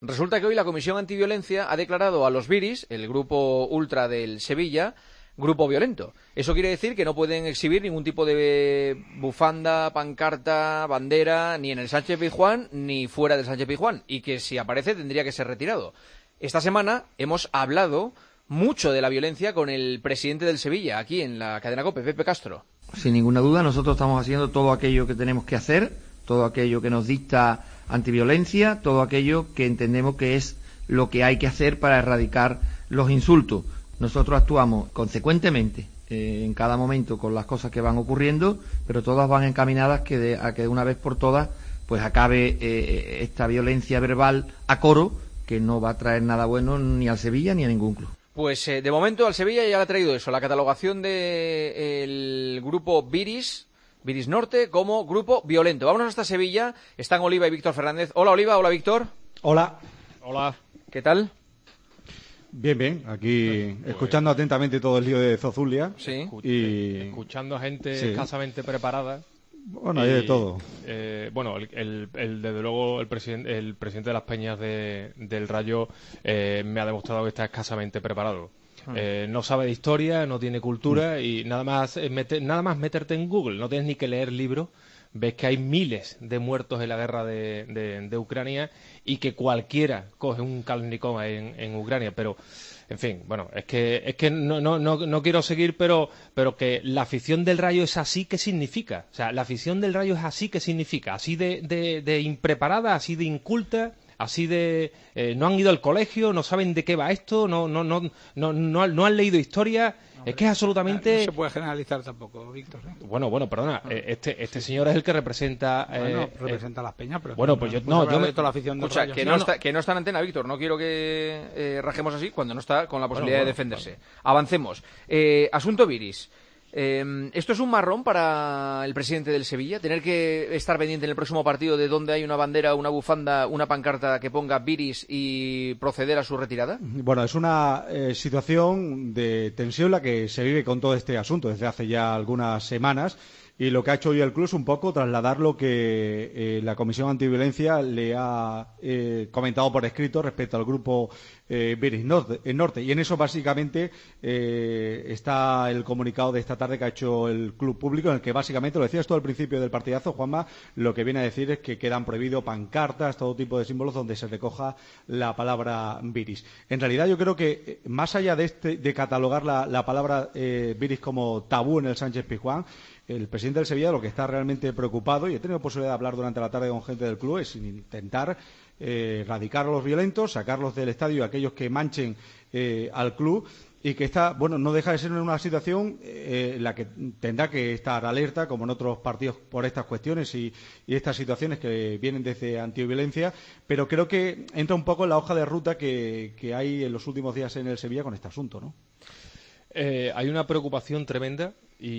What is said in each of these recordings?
Resulta que hoy la Comisión Antiviolencia ha declarado a los Viris, el grupo ultra del Sevilla, grupo violento. Eso quiere decir que no pueden exhibir ningún tipo de bufanda, pancarta, bandera, ni en el Sánchez-Pizjuán ni fuera del Sánchez-Pizjuán, y que si aparece tendría que ser retirado. Esta semana hemos hablado mucho de la violencia con el presidente del Sevilla, aquí en la cadena COPE, Pepe Castro. Sin ninguna duda, nosotros estamos haciendo todo aquello que tenemos que hacer, todo aquello que nos dicta antiviolencia, todo aquello que entendemos que es lo que hay que hacer para erradicar los insultos. Nosotros actuamos consecuentemente en cada momento con las cosas que van ocurriendo, pero todas van encaminadas a que de una vez por todas pues acabe esta violencia verbal a coro, que no va a traer nada bueno ni al Sevilla ni a ningún club. Pues de momento al Sevilla ya le ha traído eso, la catalogación del grupo Viris Norte como grupo violento. Vámonos hasta Sevilla, están Oliva y Víctor Fernández. Hola Oliva, hola Víctor. Hola. Hola. ¿Qué tal? Bien, aquí escuchando atentamente todo el lío de Zozulia. Sí. Escuchando a gente escasamente preparada. Bueno, hay de todo. Desde luego el presidente de las Peñas del Rayo me ha demostrado que está escasamente preparado. No sabe de historia, no tiene cultura y nada más meterte en Google, no tienes ni que leer libros. Ves que hay miles de muertos en la guerra de Ucrania y que cualquiera coge un Kalashnikov en Ucrania, pero en fin, bueno, es que no quiero seguir, pero que la afición del Rayo es así, ¿qué significa? O sea, la afición del Rayo es así, ¿qué significa? Así de impreparada, así de inculta, así de no han ido al colegio, no saben de qué va esto, no han leído historia. Es que es absolutamente... No se puede generalizar tampoco, Víctor. Bueno, perdona. Este señor es el que representa... representa a las Peñas, pero... Bueno, pues yo me... toda la afición del Escucha, Rayo. que no está en antena, Víctor. No quiero que rajemos así cuando no está con la posibilidad de defenderse. Vale. Avancemos. Asunto Viris. ¿Esto es un marrón para el presidente del Sevilla? ¿Tener que estar pendiente en el próximo partido de dónde hay una bandera, una bufanda, una pancarta que ponga Viris y proceder a su retirada? Bueno, es una situación de tensión la que se vive con todo este asunto desde hace ya algunas semanas. Y lo que ha hecho hoy el club es un poco trasladar lo que la Comisión Antiviolencia le ha comentado por escrito respecto al grupo Viris Norte. Y en eso básicamente está el comunicado de esta tarde que ha hecho el club público, en el que básicamente, lo decías tú al principio del partidazo, Juanma, lo que viene a decir es que quedan prohibidos pancartas, todo tipo de símbolos donde se recoja la palabra Viris. En realidad yo creo que más allá de catalogar la palabra Viris como tabú en el Sánchez-Pizjuán, el presidente del Sevilla lo que está realmente preocupado, y he tenido posibilidad de hablar durante la tarde con gente del club, es intentar erradicar a los violentos, sacarlos del estadio, aquellos que manchen al club, y que no deja de ser una situación en la que tendrá que estar alerta, como en otros partidos, por estas cuestiones y estas situaciones que vienen desde antiviolencia, pero creo que entra un poco en la hoja de ruta que hay en los últimos días en el Sevilla con este asunto, ¿no? Hay una preocupación tremenda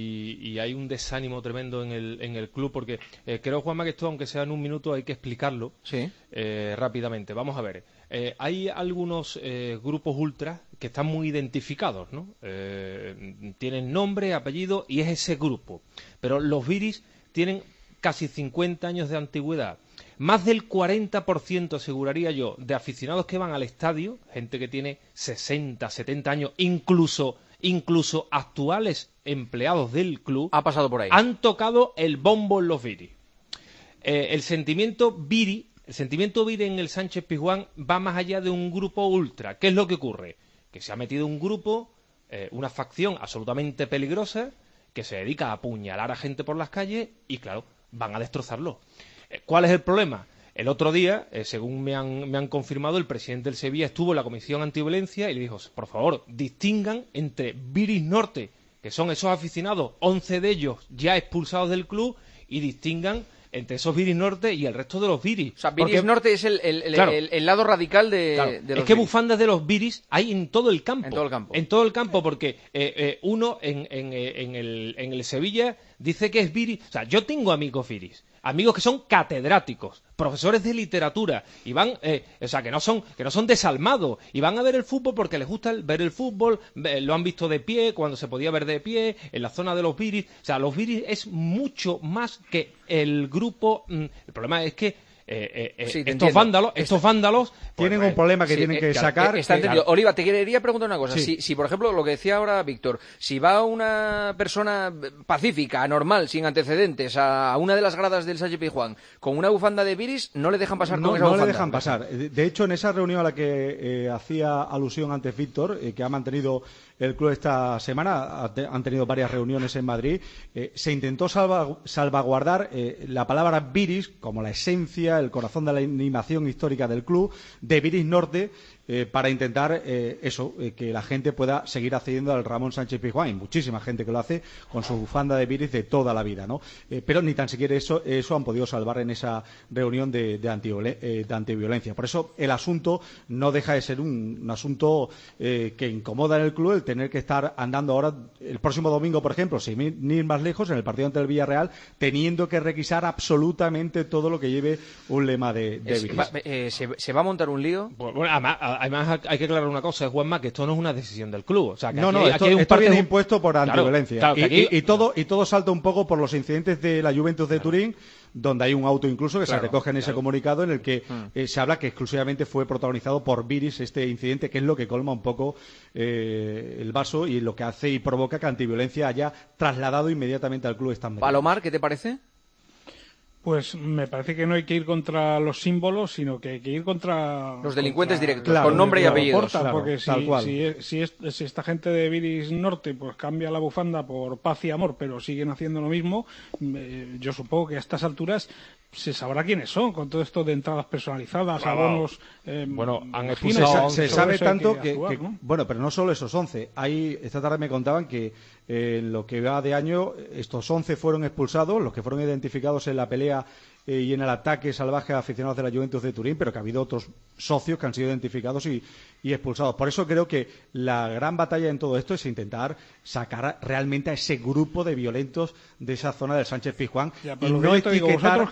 y hay un desánimo tremendo en el club, porque creo, Juanma, que esto, aunque sea en un minuto, hay que explicarlo rápidamente. Vamos a ver. Hay algunos grupos ultras que están muy identificados, ¿no? Tienen nombre, apellido y es ese grupo. Pero los Viris tienen casi 50 años de antigüedad. Más del 40%, aseguraría yo, de aficionados que van al estadio, gente que tiene 60, 70 años, incluso actuales empleados del club, ha pasado por ahí, han tocado el bombo en los Viris. El sentimiento Viri en el Sánchez-Pizjuán va más allá de un grupo ultra. ¿Qué es lo que ocurre? Que se ha metido un grupo, una facción absolutamente peligrosa, que se dedica a apuñalar a gente por las calles y, claro, van a destrozarlo. ¿Cuál es el problema? El otro día, según me han confirmado, el presidente del Sevilla estuvo en la Comisión Antiviolencia y le dijo, por favor, distingan entre Viris Norte, que son esos aficionados, 11 de ellos ya expulsados del club, y distingan entre esos Viris Norte y el resto de los Viris. O sea, Viris Norte es el lado radical de los es que Viris. Bufandas de los Viris hay en todo el campo. En todo el campo, porque uno en el Sevilla dice que es Viris. O sea, yo tengo amigos Viris. Amigos que son catedráticos, profesores de literatura, y van, que no son desalmados, y van a ver el fútbol porque les gusta ver el fútbol, lo han visto de pie, cuando se podía ver de pie, en la zona de los Viris. O sea, los Viris es mucho más que el grupo. El problema es que Sí, estos vándalos tienen un problema que tienen que sacar. Está entendido. Oliva, te quería preguntar una cosa. Sí. Si, por ejemplo, lo que decía ahora Víctor, si va una persona pacífica, normal, sin antecedentes, a una de las gradas del Sánchez Pizjuán con una bufanda de Viris, no le dejan pasar con esa bufanda. No le dejan pasar. De hecho, en esa reunión a la que hacía alusión antes Víctor, que ha mantenido el club esta semana, han tenido varias reuniones en Madrid, se intentó salvaguardar la palabra Viris como la esencia, el corazón de la animación histórica del club, de Viris Norte, para intentar que la gente pueda seguir accediendo al Ramón Sánchez Pizjuán. Hay muchísima gente que lo hace con su bufanda de Viris de toda la vida, ¿no? Pero ni tan siquiera eso han podido salvar en esa reunión de antiviolencia. Por eso el asunto no deja de ser un asunto que incomoda en el club, el tener que estar andando ahora, el próximo domingo, por ejemplo, sin ir más lejos, en el partido ante el Villarreal, teniendo que requisar absolutamente todo lo que lleve un lema de Viris. ¿Se va a montar un lío? Bueno, además hay que aclarar una cosa, Juanma, que esto no es una decisión del club. O sea, que esto viene impuesto por antiviolencia. Claro, y todo salta un poco por los incidentes de la Juventus de Turín, donde hay un auto incluso que se recoge en ese comunicado en el que se habla que exclusivamente fue protagonizado por Viris este incidente, que es lo que colma un poco el vaso y lo que hace y provoca que antiviolencia haya trasladado inmediatamente al club esta medida. Palomar, ¿qué te parece? Pues me parece que no hay que ir contra los símbolos, sino que hay que ir contra los delincuentes directos, claro, con nombre y apellidos. Porque claro, si esta gente de Viris Norte pues cambia la bufanda por paz y amor, pero siguen haciendo lo mismo, yo supongo que a estas alturas se sabrá quiénes son, con todo esto de entradas personalizadas, abonos... bueno, han expulsado... Se sabe tanto que ¿no? Bueno, pero no solo esos 11. Esta tarde me contaban que en lo que va de año, estos 11 fueron expulsados, los que fueron identificados en la pelea y en el ataque salvaje a aficionados de la Juventus de Turín, pero que ha habido otros socios que han sido identificados y expulsados. Por eso creo que la gran batalla en todo esto es intentar sacar realmente a ese grupo de violentos de esa zona del Sánchez Pizjuán y no etiquetar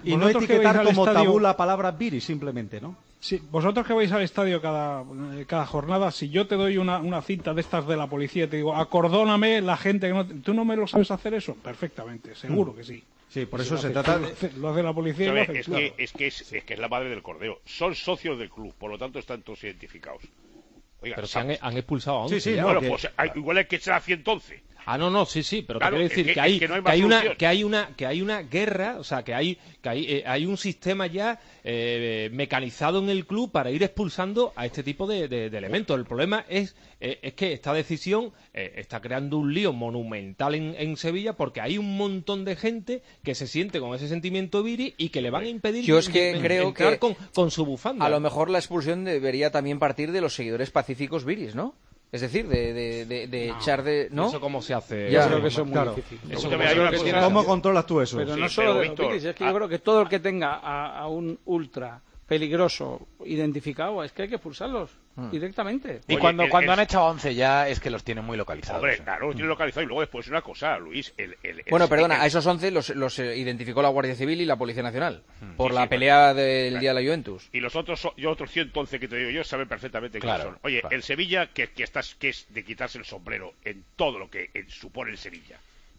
como tabú la palabra Viris simplemente, ¿no? Sí, vosotros que vais al estadio cada jornada, si yo te doy una cinta de estas de la policía y te digo, acordóname la gente que no... ¿Tú no me lo sabes hacer eso? Perfectamente, seguro que sí. Sí, por eso se trata lo hace la policía y lo hace, es que es la madre del cordero. Son socios del club, por lo tanto están todos identificados. Oiga, pero han expulsado a 11. Sí, bueno, pues igual hay que echar a 111. No, sí, pero claro, te quiero decir que hay una guerra, o sea, que hay un sistema ya mecanizado en el club para ir expulsando a este tipo de elementos. El problema es que esta decisión está creando un lío monumental en Sevilla porque hay un montón de gente que se siente con ese sentimiento viri y que le van a impedir entrar con su bufanda. A lo mejor la expulsión debería también partir de los seguidores pacíficos viris, ¿no? Es decir, de echar de... ¿no? ¿Eso cómo se hace? Ya, yo creo que eso es muy difícil. ¿Cómo controlas tú eso? Pero no solo de los Viris, es que yo creo que todo el que tenga a un ultra peligroso identificado, es que hay que expulsarlos directamente. Y cuando han echado 11 ya es que los tienen muy localizados. Hombre, claro, los tienen localizados y luego después una cosa, Luis... Bueno, perdona, a esos 11 los identificó la Guardia Civil y la Policía Nacional por la pelea del día de la Juventus. Y los otros 111 que te digo yo saben perfectamente quiénes son. Oye, claro. el Sevilla, que es de quitarse el sombrero en todo lo que supone el Sevilla,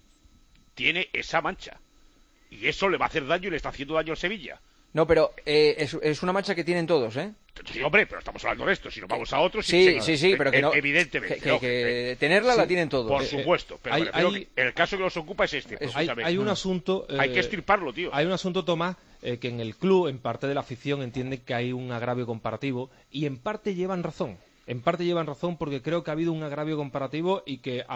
tiene esa mancha. Y eso le va a hacer daño y le está haciendo daño al Sevilla. No, pero es una mancha que tienen todos, ¿eh? Sí, hombre, pero estamos hablando de esto. Si nos vamos a otros... Sí, pero que no... Evidentemente. Que tenerla la tienen todos. Por supuesto. Pero el caso que nos ocupa es este. Hay un asunto... hay que extirparlo, tío. Hay un asunto, Tomás, que en el club, en parte de la afición, entiende que hay un agravio comparativo y en parte llevan razón. En parte llevan razón porque creo que ha habido un agravio comparativo y que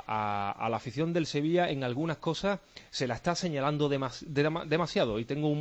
a la afición del Sevilla en algunas cosas se la está señalando demasiado. Y tengo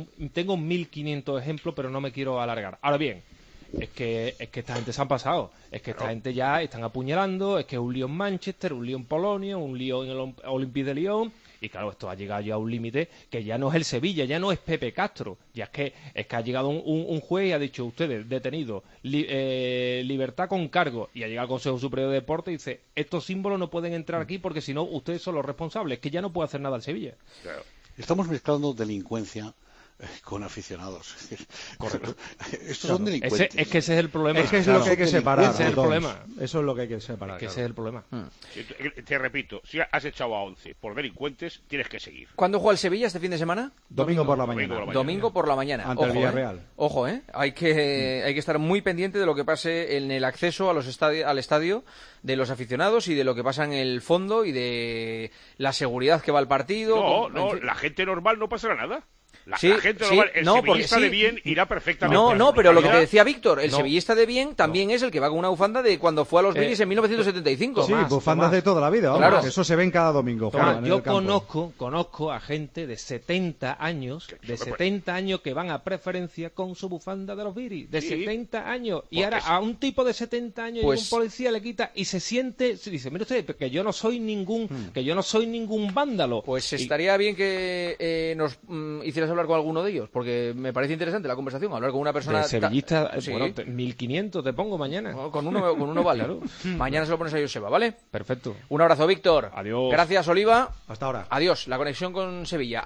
1.500 ejemplos, pero no me quiero alargar. Ahora bien, es que esta gente se han pasado. Es que esta gente ya están apuñalando. Es que es un lío en Manchester, un lío en Polonia, un lío en el Olympique de Lyon. Y claro, esto ha llegado ya a un límite que ya no es el Sevilla, ya no es Pepe Castro. Ya es que ha llegado un juez y ha dicho, ustedes, detenidos, libertad con cargo. Y ha llegado al Consejo Superior de Deportes y dice, estos símbolos no pueden entrar aquí porque si no, ustedes son los responsables. Es que ya no puede hacer nada el Sevilla. Claro. Estamos mezclando delincuencia con aficionados. Correcto. Estos son delincuentes. Es que ese es el problema. Es que es lo que hay que separar. Ese es el problema. Eso es lo que hay que separar. Es que ese es el problema. Te repito, si has echado a 11 por delincuentes, tienes que seguir. ¿Cuándo juega el Sevilla este fin de semana? Domingo por la mañana. Domingo por la mañana. Ante el Villarreal. Ojo, hay que estar muy pendiente de lo que pase en el acceso a al estadio, de los aficionados y de lo que pasa en el fondo y de la seguridad que va al partido. No, la gente normal no pasará nada. La gente sí, normal, el sevillista porque de bien irá perfectamente. No, pero lo que te decía Víctor, el sevillista de bien también es el que va con una bufanda de cuando fue a los Viris en 1975. Sí, bufandas de toda la vida, claro. Eso se ven cada domingo. Yo conozco a gente de 70 años, que van a preferencia con su bufanda de los Viris, de 70 años, y ahora a un tipo de 70 años y un policía le quita y se dice, mire usted, que yo no soy ningún vándalo. Pues estaría bien que nos hicieras hablar con alguno de ellos, porque me parece interesante la conversación, hablar con una persona... De sevillista, 1.500 te pongo mañana. No, con uno vale. Claro. Mañana se lo pones a Joseba, ¿vale? Perfecto. Un abrazo, Víctor. Adiós. Gracias, Oliva. Hasta ahora. Adiós. La conexión con Sevilla.